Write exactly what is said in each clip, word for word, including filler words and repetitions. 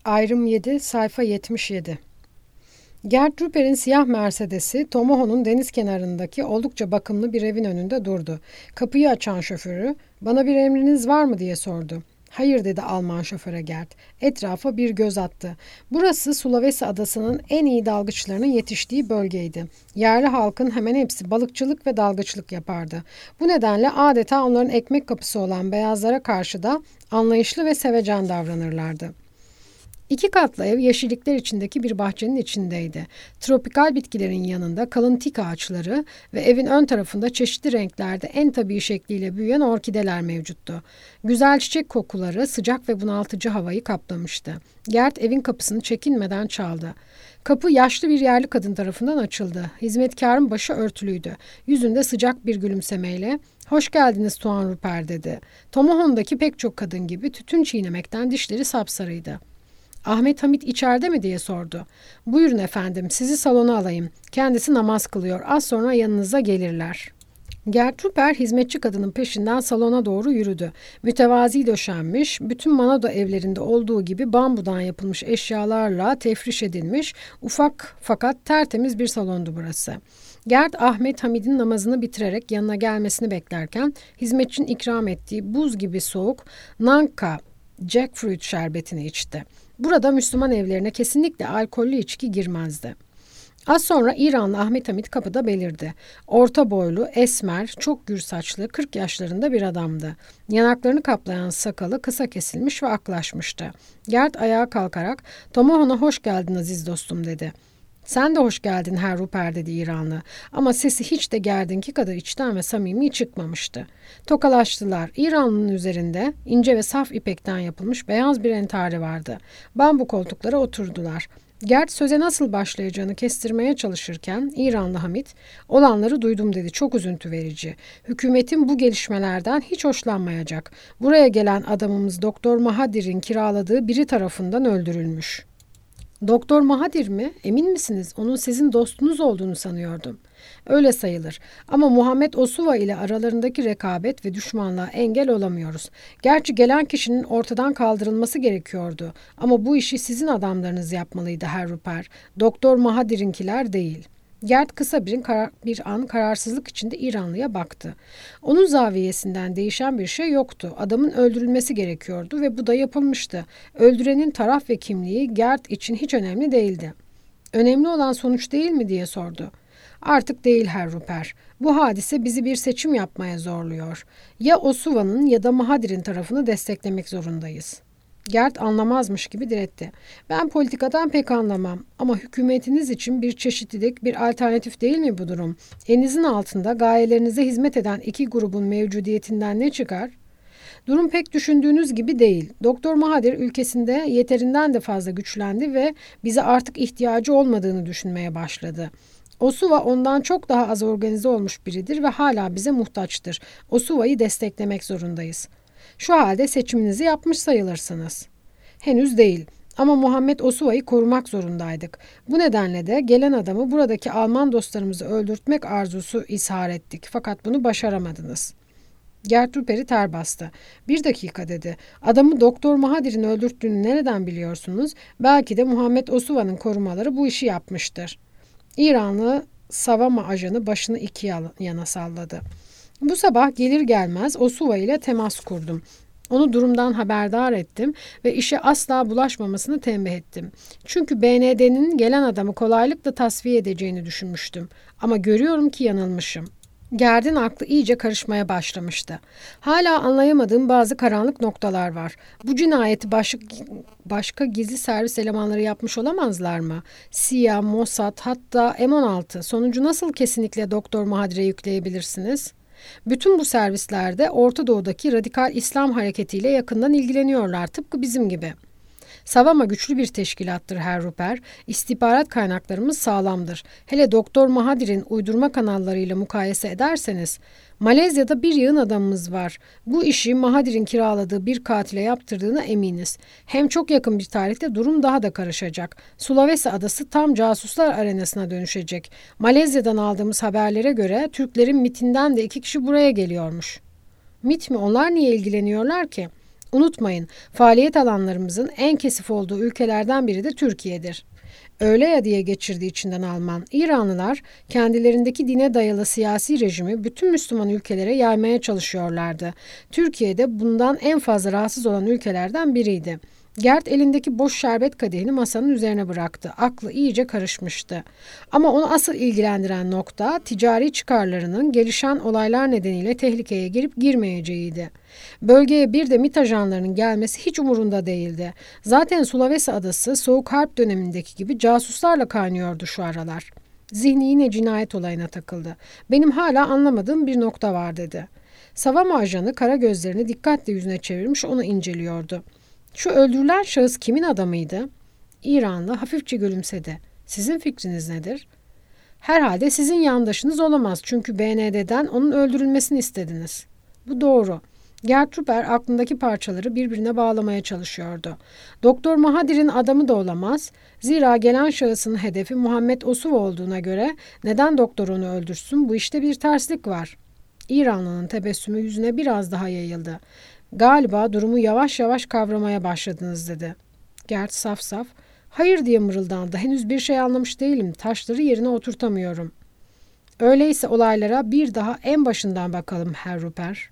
Ayrım yedi, sayfa yetmiş yedi. Gerd Rüper'in siyah Mercedes'i Tomoho'nun deniz kenarındaki oldukça bakımlı bir evin önünde durdu. Kapıyı açan şoförü, "Bana bir emriniz var mı?" diye sordu. "Hayır," dedi Alman şoföre Gerd. Etrafa bir göz attı. Burası Sulawesi adasının en iyi dalgıçlarının yetiştiği bölgeydi. Yerli halkın hemen hepsi balıkçılık ve dalgıçlık yapardı. Bu nedenle adeta onların ekmek kapısı olan beyazlara karşı da anlayışlı ve sevecen davranırlardı. İki katlı ev yeşillikler içindeki bir bahçenin içindeydi. Tropikal bitkilerin yanında kalın tik ağaçları ve evin ön tarafında çeşitli renklerde en tabii şekliyle büyüyen orkideler mevcuttu. Güzel çiçek kokuları sıcak ve bunaltıcı havayı kaplamıştı. Gerd evin kapısını çekinmeden çaldı. Kapı yaşlı bir yerli kadın tarafından açıldı. Hizmetkarın başı örtülüydü. Yüzünde sıcak bir gülümsemeyle "Hoş geldiniz Tuan Rüper," dedi. Tomohon'daki pek çok kadın gibi tütün çiğnemekten dişleri sapsarıydı. "Ahmet Hamit içeride mi?" diye sordu. "Buyurun efendim, sizi salona alayım. Kendisi namaz kılıyor. Az sonra yanınıza gelirler." Gerd Rüper hizmetçi kadının peşinden salona doğru yürüdü. Mütevazi döşenmiş, bütün Manado evlerinde olduğu gibi bambudan yapılmış eşyalarla tefriş edilmiş, ufak fakat tertemiz bir salondu burası. Gerd Ahmet Hamid'in namazını bitirerek yanına gelmesini beklerken hizmetçinin ikram ettiği buz gibi soğuk Nanka jackfruit şerbetini içti. Burada Müslüman evlerine kesinlikle alkollü içki girmezdi. Az sonra İranlı Ahmet Hamit kapıda belirdi. Orta boylu, esmer, çok gür saçlı, kırk yaşlarında bir adamdı. Yanaklarını kaplayan sakalı kısa kesilmiş ve aklaşmıştı. Gerd ayağa kalkarak "Tomohon'a hoş geldin aziz dostum," dedi. "Sen de hoş geldin Herr Rüper," dedi İranlı. Ama sesi hiç de Gerd'inki kadar içten ve samimi çıkmamıştı. Tokalaştılar. İranlının üzerinde ince ve saf ipekten yapılmış beyaz bir entari vardı. Bambu koltuklara oturdular. Gerd söze nasıl başlayacağını kestirmeye çalışırken İranlı Hamit, "Olanları duydum," dedi, "çok üzüntü verici. Hükümetin bu gelişmelerden hiç hoşlanmayacak. Buraya gelen adamımız Doktor Mahadir'in kiraladığı biri tarafından öldürülmüş." "Doktor Mahadir mi? Emin misiniz? Onun sizin dostunuz olduğunu sanıyordum." "Öyle sayılır. Ama Muhammed Osuva ile aralarındaki rekabet ve düşmanlığa engel olamıyoruz. Gerçi gelen kişinin ortadan kaldırılması gerekiyordu. Ama bu işi sizin adamlarınız yapmalıydı Herr Rüper. Doktor Mahadir'inkiler değil." Gerd kısa bir, karar, bir an kararsızlık içinde İranlıya baktı. Onun zaviyesinden değişen bir şey yoktu. Adamın öldürülmesi gerekiyordu ve bu da yapılmıştı. Öldürenin taraf ve kimliği Gerd için hiç önemli değildi. "Önemli olan sonuç değil mi?" diye sordu. "Artık değil Herr Rüper. Bu hadise bizi bir seçim yapmaya zorluyor. Ya Osuva'nın ya da Mahadir'in tarafını desteklemek zorundayız." Gerd anlamazmış gibi diretti. "Ben politikadan pek anlamam ama hükümetiniz için bir çeşitlilik, bir alternatif değil mi bu durum? Elinizin altında gayelerinize hizmet eden iki grubun mevcudiyetinden ne çıkar?" "Durum pek düşündüğünüz gibi değil. Doktor Mahadir ülkesinde yeterinden de fazla güçlendi ve bize artık ihtiyacı olmadığını düşünmeye başladı. Osuva ondan çok daha az organize olmuş biridir ve hala bize muhtaçtır. Osuva'yı desteklemek zorundayız. Şu halde seçiminizi yapmış sayılırsınız." "Henüz değil. Ama Muhammed Osuva'yı korumak zorundaydık. Bu nedenle de gelen adamı buradaki Alman dostlarımızı öldürtmek arzusu ishar ettik. Fakat bunu başaramadınız." Gerd Rüper'i ter bastı. "Bir dakika," dedi. "Adamı Doktor Mahadir'in öldürttüğünü nereden biliyorsunuz? Belki de Muhammed Osuva'nın korumaları bu işi yapmıştır." İranlı Savama ajanı başını iki yana salladı. "Bu sabah gelir gelmez Osuva ile temas kurdum. Onu durumdan haberdar ettim ve işe asla bulaşmamasını tembih ettim. Çünkü B N D'nin gelen adamı kolaylıkla tasfiye edeceğini düşünmüştüm. Ama görüyorum ki yanılmışım." Gerd'in aklı iyice karışmaya başlamıştı. "Hala anlayamadığım bazı karanlık noktalar var. Bu cinayeti baş, başka gizli servis elemanları yapmış olamazlar mı? C I A, Mossad, hatta M on altı. Sonucu nasıl kesinlikle Doktor Mahadir'e yükleyebilirsiniz? Bütün bu servislerde Orta Doğu'daki radikal İslam hareketiyle yakından ilgileniyorlar, tıpkı bizim gibi. Savama güçlü bir teşkilattır Herr Rüper. İstihbarat kaynaklarımız sağlamdır. Hele Doktor Mahadir'in uydurma kanallarıyla mukayese ederseniz, Malezya'da bir yığın adamımız var. Bu işi Mahadir'in kiraladığı bir katile yaptırdığına eminiz. Hem çok yakın bir tarihte durum daha da karışacak. Sulawesi adası tam casuslar arenasına dönüşecek. Malezya'dan aldığımız haberlere göre Türklerin MİT'inden de iki kişi buraya geliyormuş." "MİT mi? Onlar niye ilgileniyorlar ki?" Unutmayın, faaliyet alanlarımızın en kesif olduğu ülkelerden biri de Türkiye'dir. Öyle ya diye geçirdiği içinden Alman. İranlılar kendilerindeki dine dayalı siyasi rejimi bütün Müslüman ülkelere yaymaya çalışıyorlardı. Türkiye de bundan en fazla rahatsız olan ülkelerden biriydi. Gert elindeki boş şerbet kadehini masanın üzerine bıraktı. Aklı iyice karışmıştı. Ama onu asıl ilgilendiren nokta ticari çıkarlarının gelişen olaylar nedeniyle tehlikeye girip girmeyeceğiydi. Bölgeye bir de MİT ajanlarının gelmesi hiç umurunda değildi. Zaten Sulawesi adası Soğuk Harp dönemindeki gibi casuslarla kaynıyordu şu aralar. Zihni yine cinayet olayına takıldı. Benim hala anlamadığım bir nokta var dedi. Savama ajanı kara gözlerini dikkatle yüzüne çevirmiş onu inceliyordu. Şu öldürülen şahıs kimin adamıydı? İranlı hafifçe gülümsedi. Sizin fikriniz nedir? Herhalde sizin yandaşınız olamaz çünkü B N D'den onun öldürülmesini istediniz. Bu doğru. Gertruber aklındaki parçaları birbirine bağlamaya çalışıyordu. Doktor Mahadir'in adamı da olamaz. Zira gelen şahısın hedefi Muhammed Osuv olduğuna göre neden doktor onu öldürsün? Bu işte bir terslik var. İranlı'nın tebessümü yüzüne biraz daha yayıldı. Galiba durumu yavaş yavaş kavramaya başladınız dedi. Gert saf saf, hayır diye mırıldandı. Henüz bir şey anlamış değilim. Taşları yerine oturtamıyorum. Öyleyse olaylara bir daha en başından bakalım Herr Rupert.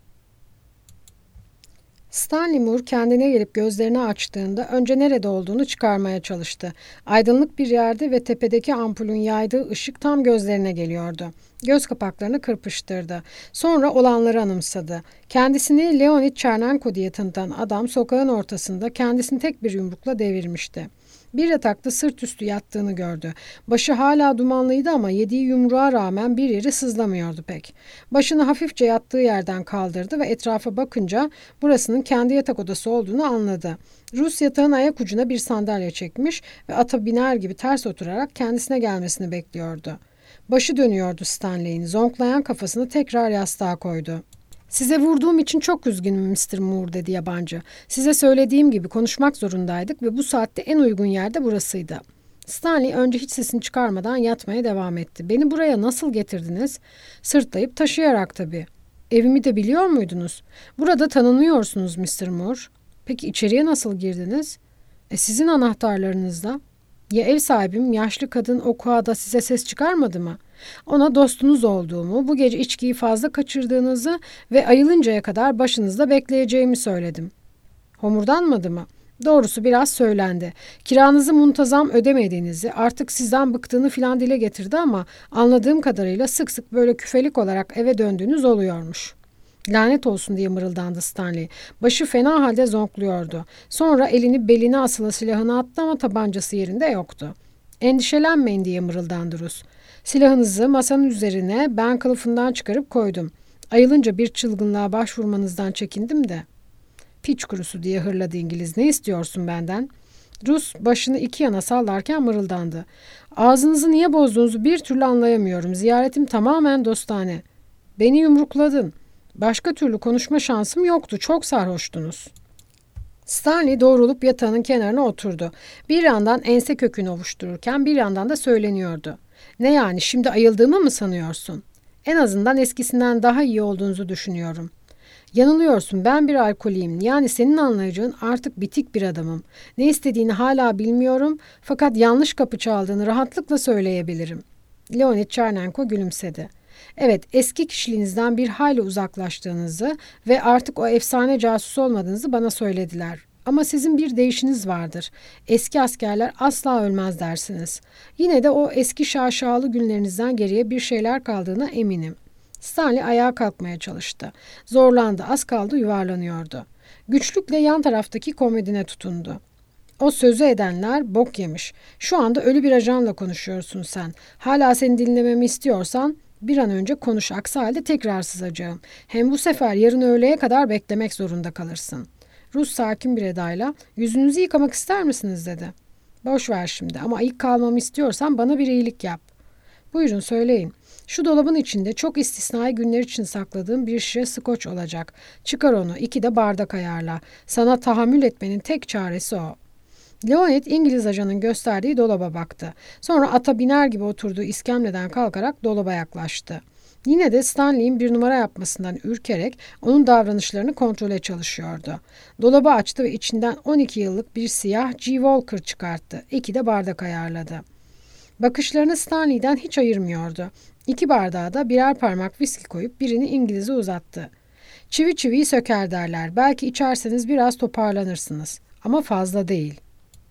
Stanley Moore kendine gelip gözlerini açtığında önce nerede olduğunu çıkarmaya çalıştı. Aydınlık bir yerde ve tepedeki ampulün yaydığı ışık tam gözlerine geliyordu. Göz kapaklarını kırpıştırdı. Sonra olanları anımsadı. Kendisini Leonid Chernenko diye tanıtan adam sokağın ortasında kendisini tek bir yumrukla devirmişti. Bir yatakta sırt üstü yattığını gördü. Başı hala dumanlıydı ama yediği yumruğa rağmen bir yeri sızlamıyordu pek. Başını hafifçe yattığı yerden kaldırdı ve etrafa bakınca burasının kendi yatak odası olduğunu anladı. Rus yatağın ayak ucuna bir sandalye çekmiş ve ata biner gibi ters oturarak kendisine gelmesini bekliyordu. Başı dönüyordu Stanley'in. Zonklayan kafasını tekrar yastığa koydu. Size vurduğum için çok üzgünüm mister Moore dedi yabancı. Size söylediğim gibi konuşmak zorundaydık ve bu saatte en uygun yerde burasıydı. Stanley önce hiç sesini çıkarmadan yatmaya devam etti. Beni buraya nasıl getirdiniz? Sırtlayıp taşıyarak tabii. Evimi de biliyor muydunuz? Burada tanınıyorsunuz mister Moore. Peki içeriye nasıl girdiniz? E sizin anahtarlarınızda. Ya ev sahibim yaşlı kadın o kuada size ses çıkarmadı mı? Ona dostunuz olduğumu, bu gece içkiyi fazla kaçırdığınızı ve ayılıncaya kadar başınızda bekleyeceğimi söyledim. Homurdanmadı mı? Doğrusu biraz söylendi. Kiranızı muntazam ödemediğinizi, artık sizden bıktığını filan dile getirdi ama anladığım kadarıyla sık sık böyle küfelik olarak eve döndüğünüz oluyormuş. Lanet olsun diye mırıldandı Stanley. Başı fena halde zonkluyordu. Sonra elini beline asılı silahına attı ama tabancası yerinde yoktu. Endişelenmeyin diye mırıldandı Rus. Silahınızı masanın üzerine ben kılıfından çıkarıp koydum. Ayılınca bir çılgınlığa başvurmanızdan çekindim de. Piç kurusu diye hırladı İngiliz. Ne istiyorsun benden? Rus başını iki yana sallarken mırıldandı. Ağzınızı niye bozduğunuzu bir türlü anlayamıyorum. Ziyaretim tamamen dostane. Beni yumrukladın. Başka türlü konuşma şansım yoktu. Çok sarhoştunuz. Stanley doğrulup yatağının kenarına oturdu. Bir yandan ense kökünü ovuştururken bir yandan da söyleniyordu. Ne yani şimdi ayıldığımı mı sanıyorsun? En azından eskisinden daha iyi olduğunuzu düşünüyorum. Yanılıyorsun, ben bir alkoliyim. Yani senin anlayacağın artık bitik bir adamım. Ne istediğini hala bilmiyorum fakat yanlış kapı çaldığını rahatlıkla söyleyebilirim. Leonid Chernenko gülümsedi. Evet, eski kişiliğinizden bir hayli uzaklaştığınızı ve artık o efsane casus olmadığınızı bana söylediler. Ama sizin bir değişiniz vardır. Eski askerler asla ölmez dersiniz. Yine de o eski şaşalı günlerinizden geriye bir şeyler kaldığına eminim. Stanley ayağa kalkmaya çalıştı. Zorlandı, az kaldı yuvarlanıyordu. Güçlükle yan taraftaki komodine tutundu. O sözü edenler bok yemiş. Şu anda ölü bir ajanla konuşuyorsun sen. Hala seni dinlememi istiyorsan bir an önce konuş, aksi halde tekrar sızacağım. Hem bu sefer yarın öğleye kadar beklemek zorunda kalırsın. Rus sakin bir edayla yüzünüzü yıkamak ister misiniz dedi. Boş ver şimdi ama ayık kalmamı istiyorsan bana bir iyilik yap. Buyurun söyleyin. Şu dolabın içinde çok istisnai günler için sakladığım bir şişe skoç olacak. Çıkar onu, iki de bardak ayarla. Sana tahammül etmenin tek çaresi o. Leonid İngiliz ajanın gösterdiği dolaba baktı. Sonra ata biner gibi oturduğu iskemleden kalkarak dolaba yaklaştı. Yine de Stanley'in bir numara yapmasından ürkerek onun davranışlarını kontrole çalışıyordu. Dolabı açtı ve içinden on iki yıllık bir siyah G. Walker çıkarttı. İki de bardak ayarladı. Bakışlarını Stanley'den hiç ayırmıyordu. İki bardağa da birer parmak viski koyup birini İngiliz'e uzattı. Çivi çiviyi söker derler. Belki içerseniz biraz toparlanırsınız. Ama fazla değil.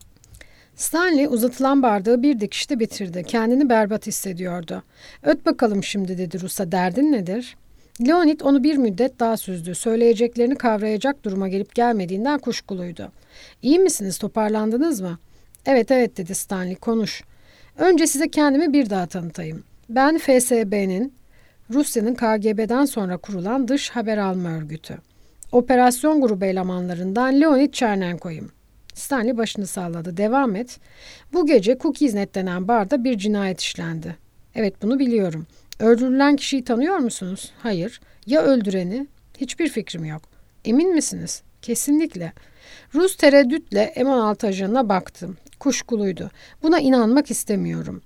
Stanley uzatılan bardağı bir dikişte bitirdi. Kendini berbat hissediyordu. Öt bakalım şimdi dedi Rus'a. Derdin nedir? Leonid onu bir müddet daha süzdü. Söyleyeceklerini kavrayacak duruma gelip gelmediğinden kuşkuluydu. İyi misiniz? Toparlandınız mı? Evet evet dedi Stanley. Konuş. Önce size kendimi bir daha tanıtayım. Ben F S B'nin, Rusya'nın K G B'den sonra kurulan dış haber alma örgütü. Operasyon grubu elemanlarından Leonid Chernenko'yum. Stanley başını salladı. Devam et. Bu gece Cookiesnet denen barda bir cinayet işlendi. Evet, bunu biliyorum. Öldürülen kişiyi tanıyor musunuz? Hayır. Ya öldüreni? Hiçbir fikrim yok. Emin misiniz? Kesinlikle. Rus tereddütle M on altı ajanına baktım. Kuşkuluydu. Buna inanmak istemiyorum.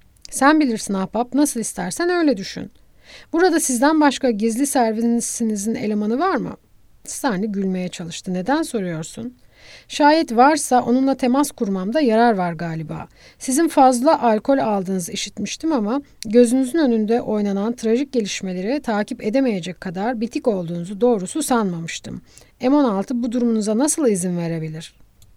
Sen bilirsin ahbap, nasıl istersen öyle düşün. Burada sizden başka gizli servisinizin elemanı var mı? Stanley gülmeye çalıştı. Neden soruyorsun? Şayet varsa onunla temas kurmamda yarar var galiba. Sizin fazla alkol aldığınızı işitmiştim ama gözünüzün önünde oynanan trajik gelişmeleri takip edemeyecek kadar bitik olduğunuzu doğrusu sanmamıştım. M on altı bu durumunuza nasıl izin verebilir?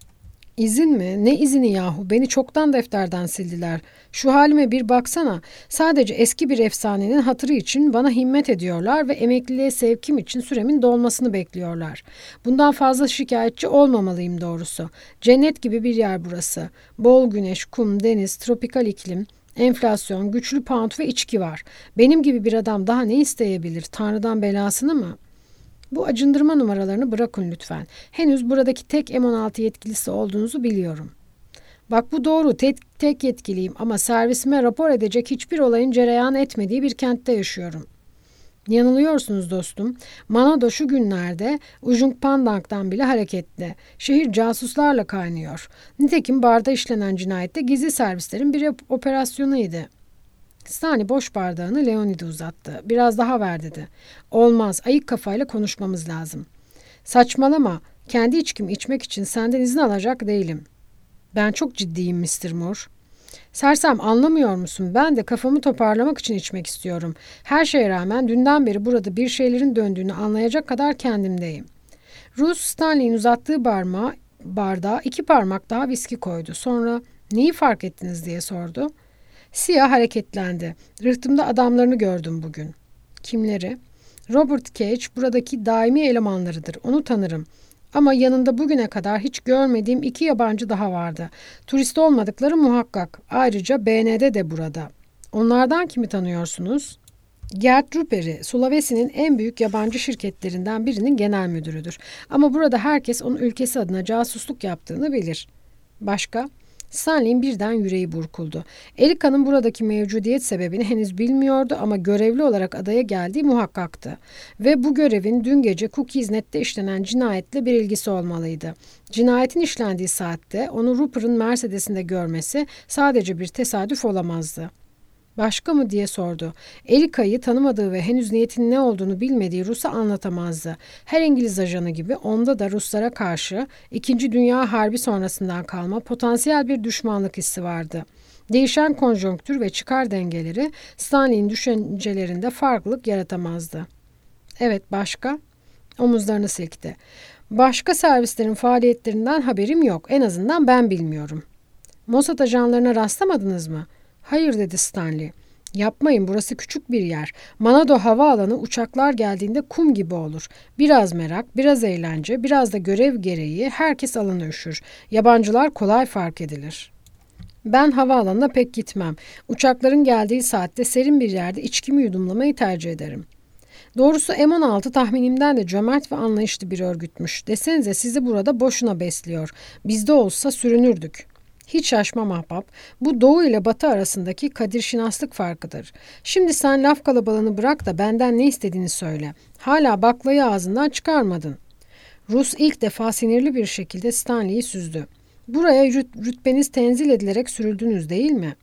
İzin mi? Ne izini yahu? Beni çoktan defterden sildiler. Şu halime bir baksana. Sadece eski bir efsanenin hatırı için bana himmet ediyorlar ve emekliliğe sevkim için süremin dolmasını bekliyorlar. Bundan fazla şikayetçi olmamalıyım doğrusu. Cennet gibi bir yer burası. Bol güneş, kum, deniz, tropikal iklim, enflasyon, güçlü pound ve içki var. Benim gibi bir adam daha ne isteyebilir? Tanrı'dan belasını mı? Bu acındırma numaralarını bırakın lütfen. Henüz buradaki tek M on altı yetkilisi olduğunuzu biliyorum. Bak bu doğru, tek, tek yetkiliyim ama servisime rapor edecek hiçbir olayın cereyan etmediği bir kentte yaşıyorum. Yanılıyorsunuz dostum. Manado şu günlerde Ujungpandang'dan bile hareketli. Şehir casuslarla kaynıyor. Nitekim barda işlenen cinayette gizli servislerin bir operasyonuydu. Stanley boş bardağını Leonid'e uzattı. Biraz daha ver dedi. Olmaz, ayık kafayla konuşmamız lazım. Saçmalama, kendi içkimi içmek için senden izin alacak değilim. Ben çok ciddiyim mister Moore. Sersem, anlamıyor musun? Ben de kafamı toparlamak için içmek istiyorum. Her şeye rağmen dünden beri burada bir şeylerin döndüğünü anlayacak kadar kendimdeyim. Rus Stanley'in uzattığı parmağı, bardağa iki parmak daha viski koydu. Sonra neyi fark ettiniz diye sordu. Siyah hareketlendi. Rıhtımda adamlarını gördüm bugün. Kimleri? Robert Cage buradaki daimi elemanlarıdır. Onu tanırım. Ama yanında bugüne kadar hiç görmediğim iki yabancı daha vardı. Turist olmadıkları muhakkak. Ayrıca B N D de burada. Onlardan kimi tanıyorsunuz? Gerd Ruper'i, Sulawesi'nin en büyük yabancı şirketlerinden birinin genel müdürüdür. Ama burada herkes onun ülkesi adına casusluk yaptığını bilir. Başka? Stanley'in birden yüreği burkuldu. Erika'nın buradaki mevcudiyet sebebini henüz bilmiyordu ama görevli olarak adaya geldiği muhakkaktı. Ve bu görevin dün gece Cookiesnet'te işlenen cinayetle bir ilgisi olmalıydı. Cinayetin işlendiği saatte onu Rupert'ın Mercedes'inde görmesi sadece bir tesadüf olamazdı. Başka mı diye sordu. Erika'yı tanımadığı ve henüz niyetinin ne olduğunu bilmediği Rus'a anlatamazdı. Her İngiliz ajanı gibi onda da Ruslara karşı İkinci Dünya Harbi sonrasından kalma potansiyel bir düşmanlık hissi vardı. Değişen konjonktür ve çıkar dengeleri Stanley'in düşüncelerinde farklılık yaratamazdı. Evet, başka? Omuzlarını silkti. Başka servislerin faaliyetlerinden haberim yok. En azından ben bilmiyorum. Mossad ajanlarına rastlamadınız mı? Hayır dedi Stanley. Yapmayın, burası küçük bir yer. Manado havaalanı uçaklar geldiğinde kum gibi olur. Biraz merak, biraz eğlence, biraz da görev gereği herkes alana üşür. Yabancılar kolay fark edilir. Ben havaalanına pek gitmem. Uçakların geldiği saatte serin bir yerde içkimi yudumlamayı tercih ederim. Doğrusu M on altı tahminimden de cömert ve anlayışlı bir örgütmüş. Desenize sizi burada boşuna besliyor. Bizde olsa sürünürdük. Hiç şaşmam ahbap. Bu doğu ile batı arasındaki kadirşinaslık farkıdır. Şimdi sen laf kalabalığını bırak da benden ne istediğini söyle. Hala baklayı ağzından çıkarmadın. Rus ilk defa sinirli bir şekilde Stanley'i süzdü. Buraya rüt- rütbeniz tenzil edilerek sürüldünüz değil mi?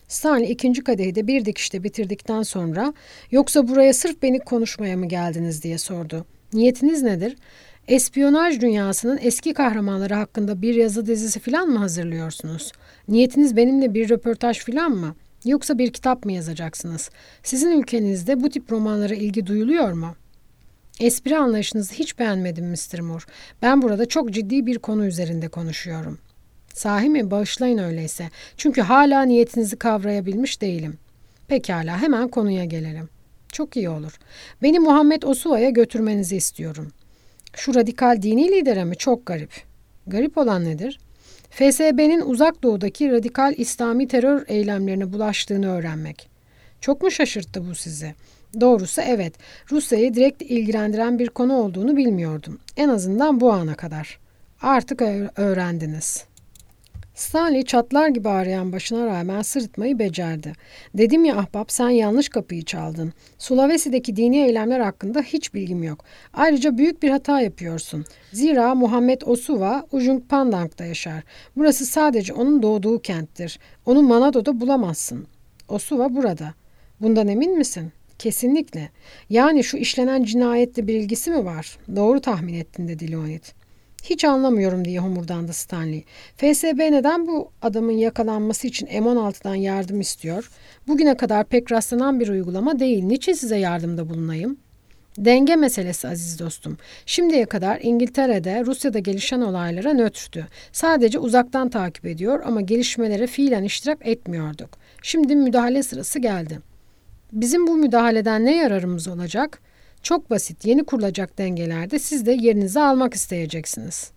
Stanley ikinci kadehi de bir dikişte bitirdikten sonra "Yoksa buraya sırf beni konuşmaya mı geldiniz?" diye sordu. "Niyetiniz nedir? Espiyonaj dünyasının eski kahramanları hakkında bir yazı dizisi falan mı hazırlıyorsunuz? Niyetiniz benimle bir röportaj falan mı? Yoksa bir kitap mı yazacaksınız? Sizin ülkenizde bu tip romanlara ilgi duyuluyor mu?" "Espri anlayışınızı hiç beğenmedim mister Moore. Ben burada çok ciddi bir konu üzerinde konuşuyorum." "Sahi mi? Bağışlayın öyleyse. Çünkü hala niyetinizi kavrayabilmiş değilim." "Pekala, hemen konuya gelelim." "Çok iyi olur. Beni Muhammed Osuva'ya götürmenizi istiyorum." "Şu radikal dini lidere mi? Çok garip." "Garip olan nedir?" "F S B'nin Uzak Doğu'daki radikal İslami terör eylemlerine bulaştığını öğrenmek." "Çok mu şaşırttı bu sizi?" "Doğrusu evet. Rusya'yı direkt ilgilendiren bir konu olduğunu bilmiyordum. En azından bu ana kadar." "Artık öğrendiniz." Stanley çatlar gibi ağrıyan başına rağmen sırıtmayı becerdi. "Dedim ya ahbap, sen yanlış kapıyı çaldın. Sulawesi'deki dini eylemler hakkında hiç bilgim yok. Ayrıca büyük bir hata yapıyorsun. Zira Muhammed Osuva Ujung Pandang'da yaşar. Burası sadece onun doğduğu kenttir. Onu Manado'da bulamazsın." "Osuva burada." "Bundan emin misin?" "Kesinlikle. Yani şu işlenen cinayetle bir ilgisi mi var?" "Doğru tahmin ettin," dedi Leonid. "Hiç anlamıyorum," diye homurdandı Stanley. "F S B neden bu adamın yakalanması için M on altıdan yardım istiyor? Bugüne kadar pek rastlanan bir uygulama değil. Niçin size yardımda bulunayım?" "Denge meselesi aziz dostum. Şimdiye kadar İngiltere'de Rusya'da gelişen olaylara nötrtü. Sadece uzaktan takip ediyor ama gelişmelere fiilen iştirak etmiyorduk. Şimdi müdahale sırası geldi." "Bizim bu müdahaleden ne yararımız olacak?" "Çok basit. Yeni kurulacak dengelerde siz de yerinizi almak isteyeceksiniz."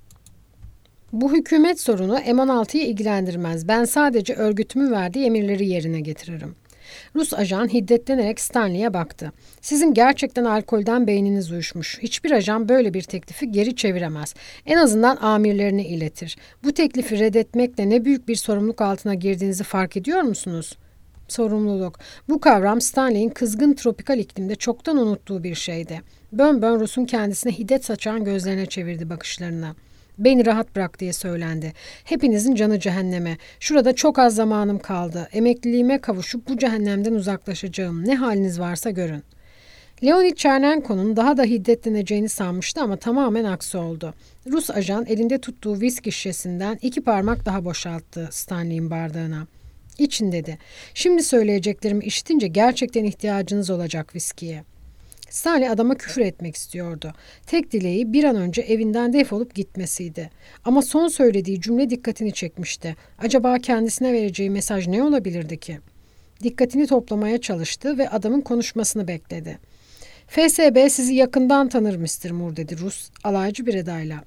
"Bu hükümet sorunu M on altıyı ilgilendirmez. Ben sadece örgütümün verdiği emirleri yerine getiririm." Rus ajan hiddetlenerek Stanley'e baktı. "Sizin gerçekten alkolden beyniniz uyuşmuş. Hiçbir ajan böyle bir teklifi geri çeviremez. En azından amirlerine iletir. Bu teklifi reddetmekle ne büyük bir sorumluluk altına girdiğinizi fark ediyor musunuz?" Sorumluluk. Bu kavram Stanley'in kızgın tropikal iklimde çoktan unuttuğu bir şeydi. Bönbön Rus'un kendisine hiddet saçan gözlerine çevirdi bakışlarını. "Beni rahat bırak," diye söylendi. "Hepinizin canı cehenneme. Şurada çok az zamanım kaldı. Emekliliğime kavuşup bu cehennemden uzaklaşacağım. Ne haliniz varsa görün." Leonid Chernenko'nun daha da hiddetleneceğini sanmıştı ama tamamen aksi oldu. Rus ajan elinde tuttuğu viski şişesinden iki parmak daha boşalttı Stanley'in bardağına. "İçin," dedi. "Şimdi söyleyeceklerimi işitince gerçekten ihtiyacınız olacak viskiye." Stanley adama küfür etmek istiyordu. Tek dileği bir an önce evinden defolup gitmesiydi. Ama son söylediği cümle dikkatini çekmişti. Acaba kendisine vereceği mesaj ne olabilirdi ki? Dikkatini toplamaya çalıştı ve adamın konuşmasını bekledi. "F S B sizi yakından tanır mister Moore," dedi Rus alaycı bir edayla.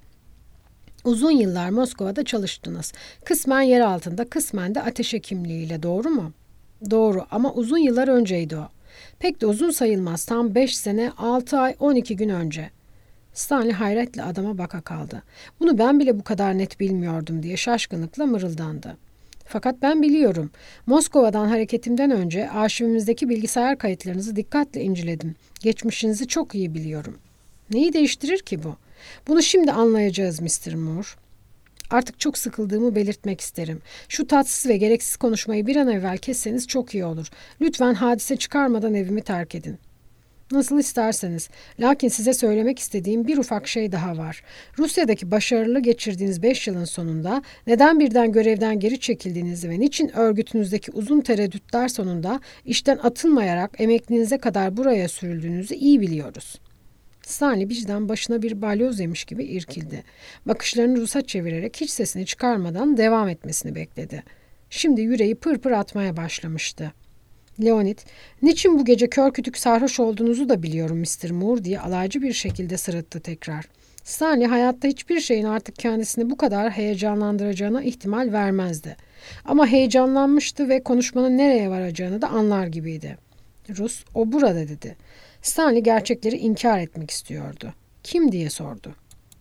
"Uzun yıllar Moskova'da çalıştınız. Kısmen yer altında, kısmen de ateş hekimliğiyle, doğru mu?" "Doğru, ama uzun yıllar önceydi o." "Pek de uzun sayılmaz. Tam beş sene, altı ay, on iki gün önce." Stanley hayretle adama baka kaldı. "Bunu ben bile bu kadar net bilmiyordum," diye şaşkınlıkla mırıldandı. "Fakat ben biliyorum. Moskova'dan hareketimden önce arşivimizdeki bilgisayar kayıtlarınızı dikkatle inceledim. Geçmişinizi çok iyi biliyorum." "Neyi değiştirir ki bu?" "Bunu şimdi anlayacağız mister Moore. Artık çok sıkıldığımı belirtmek isterim. Şu tatsız ve gereksiz konuşmayı bir an evvel kesseniz çok iyi olur. Lütfen hadise çıkarmadan evimi terk edin." "Nasıl isterseniz. Lakin size söylemek istediğim bir ufak şey daha var. Rusya'daki başarılı geçirdiğiniz beş yılın sonunda neden birden görevden geri çekildiğinizi ve niçin örgütünüzdeki uzun tereddütler sonunda işten atılmayarak emekliliğinize kadar buraya sürüldüğünüzü iyi biliyoruz." Stanley birden başına bir balyoz yemiş gibi irkildi. Bakışlarını Rus'a çevirerek hiç sesini çıkarmadan devam etmesini bekledi. Şimdi yüreği pırpır atmaya başlamıştı. Leonid, "Niçin bu gece kör kütük sarhoş olduğunuzu da biliyorum mister Moore," diye alaycı bir şekilde sırıttı tekrar. Stanley hayatta hiçbir şeyin artık kendisini bu kadar heyecanlandıracağına ihtimal vermezdi. Ama heyecanlanmıştı ve konuşmanın nereye varacağını da anlar gibiydi. Rus, "O burada," dedi. Stanley gerçekleri inkar etmek istiyordu. "Kim?" diye sordu.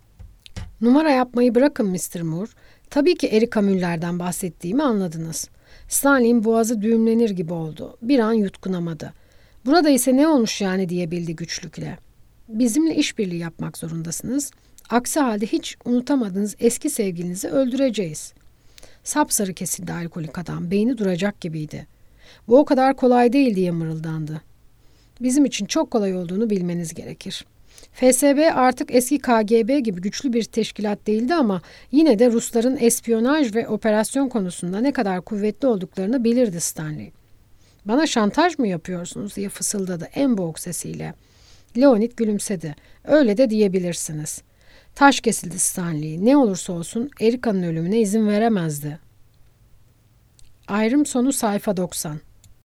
"Numara yapmayı bırakın mister Moore. Tabii ki Erika Müller'den bahsettiğimi anladınız." Stanley'in boğazı düğümlenir gibi oldu. Bir an yutkunamadı. "Burada ise ne olmuş yani?" diyebildi güçlükle. "Bizimle işbirliği yapmak zorundasınız. Aksi halde hiç unutamadığınız eski sevgilinizi öldüreceğiz." Sapsarı kesildi alkolik adam. Beyni duracak gibiydi. Bu o kadar kolay değil diye mırıldandı. Bizim için çok kolay olduğunu bilmeniz gerekir. F S B artık eski K G B gibi güçlü bir teşkilat değildi ama yine de Rusların espiyonaj ve operasyon konusunda ne kadar kuvvetli olduklarını bilirdi Stanley. Bana şantaj mı yapıyorsunuz diye fısıldadı en boğuk sesiyle. Leonid gülümsedi. Öyle de diyebilirsiniz. Taş kesildi Stanley. Ne olursa olsun Erika'nın ölümüne izin veremezdi. Ayrım sonu sayfa doksan.